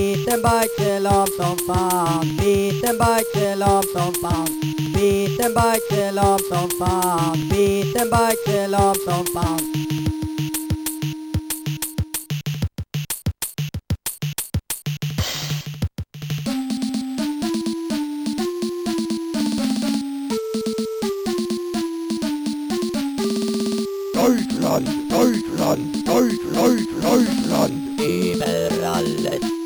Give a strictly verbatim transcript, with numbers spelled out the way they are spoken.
Biten bajkelam som fan, biten bajkelam som fan, biten bajkelam som fan, biten bajkelam som fan. Deutschland, Deutschland, Deutschland, Deutschland. Über alles.